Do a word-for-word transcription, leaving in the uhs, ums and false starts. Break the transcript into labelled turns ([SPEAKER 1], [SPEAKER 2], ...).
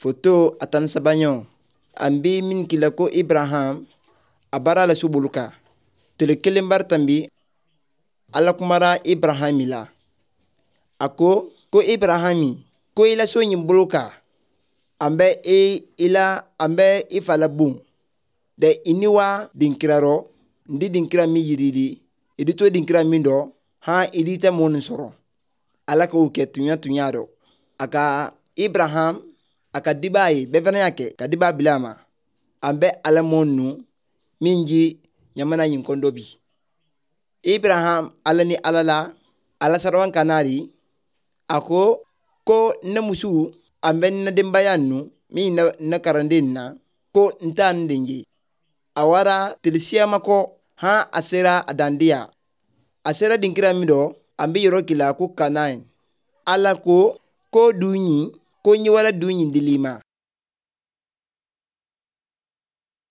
[SPEAKER 1] Foto atan sabanyo. Ambi min kila ko Ibrahim abara la subuluka. Tele kelembar tambi ala kumara Ibrahimila. Ako ko Ibrahimi ko ila so nyimbuluka. Ambe e ila ambe ifala bung. De iniwa dinkiraro ndi dinkira mi yiridi. Idi to dinkira mi do ha idita mon soro. Ala ko ke tunya tunyado. Aka Ibrahim aka dibai bevana yake ka diba bilama. Ambe ala monu minji nyamana yinkondobi. Ibrahim ala ni alala ala sarwan kanari. Ako ko na musu ambe na dimbayanu mi na, na karandina ko ntandinji. Awara tilisiama ko ha asera adandia. Asera dinkira mido ambi yoro kila ku kanain. Ala ko ko dunyi ko nyi wala dunyi dilima.